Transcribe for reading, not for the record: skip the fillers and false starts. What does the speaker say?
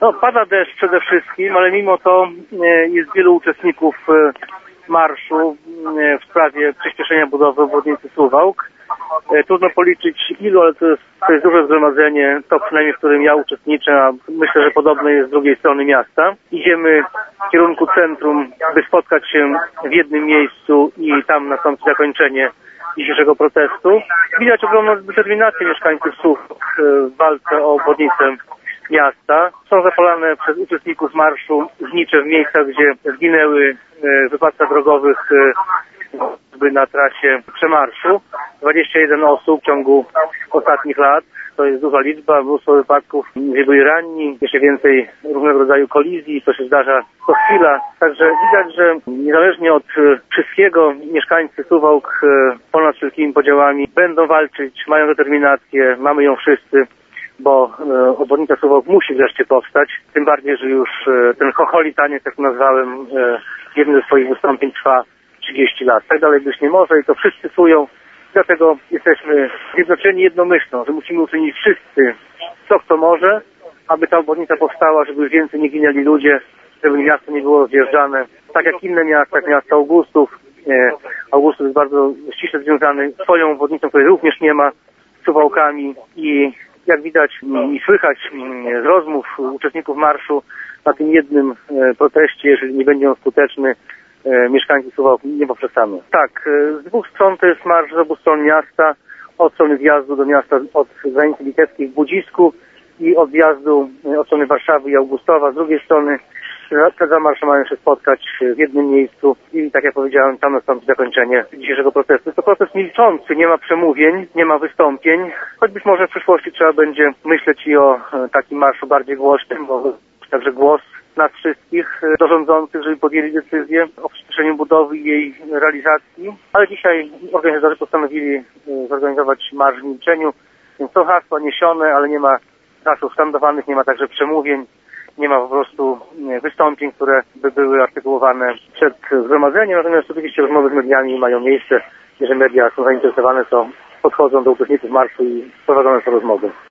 No, pada deszcz przede wszystkim, ale mimo to jest wielu uczestników marszu w sprawie przyspieszenia budowy obwodnicy Suwałk. Trudno policzyć ilu, ale to jest duże zgromadzenie, to przynajmniej w którym ja uczestniczę, a myślę, że podobne jest z drugiej strony miasta. Idziemy w kierunku centrum, by spotkać się w jednym miejscu i tam nastąpi zakończenie dzisiejszego protestu. Widać ogromną determinację mieszkańców Suwałk w walce o obwodnicę miasta. Są zapalane przez uczestników marszu znicze w miejscach, gdzie zginęły w wypadkach drogowych na trasie przemarszu. 21 osób w ciągu ostatnich lat. To jest duża liczba, mnóstwo wypadków, gdzie byli ranni, jeszcze więcej różnego rodzaju kolizji, to się zdarza co chwila. Także widać, że niezależnie od wszystkiego mieszkańcy Suwałk ponad wszelkimi podziałami będą walczyć, mają determinację, mamy ją wszyscy, bo obwodnica Suwałk musi wreszcie powstać. Tym bardziej, że już ten chocholi taniec, jak nazwałem, w jednym ze swoich wystąpień trwa 30 lat. Tak dalej być nie może i to wszyscy czują. Dlatego jesteśmy zjednoczeni jednomyślną, że musimy uczynić wszyscy co kto może, aby ta obwodnica powstała, żeby już więcej nie ginęli ludzie, żeby miasto nie było rozjeżdżane. Tak jak inne miasta, jak miasto Augustów. Augustów jest bardzo ściśle związany z swoją obwodnicą, której również nie ma, z Suwałkami i jak widać i słychać z rozmów uczestników marszu na tym jednym proteście, jeżeli nie będzie on skuteczny, mieszkańcy Suwałk nie poprzestaną. Tak, z dwóch stron to jest marsz z obu stron miasta, od strony wjazdu do miasta od granicy litewskiej w Budzisku i od wjazdu od strony Warszawy i Augustowa. Z drugiej strony te dwa marsze mają się spotkać w jednym miejscu i tak jak powiedziałem, tam nastąpi zakończenie dzisiejszego protestu. To protest milczący, nie ma przemówień, nie ma wystąpień, choć być może w przyszłości trzeba będzie myśleć i o takim marszu bardziej głośnym, bo także głos nas wszystkich do rządzących, żeby podjęli decyzję o przyspieszeniu budowy i jej realizacji. Ale dzisiaj organizatorzy postanowili zorganizować marsz w milczeniu, więc są hasła niesione, ale nie ma haseł skandowanych, nie ma także przemówień, nie ma po prostu wystąpień, które by były artykułowane przed zgromadzeniem. Natomiast oczywiście rozmowy z mediami mają miejsce. Jeżeli media są zainteresowane, to podchodzą do uczestników marszu i prowadzone są rozmowy.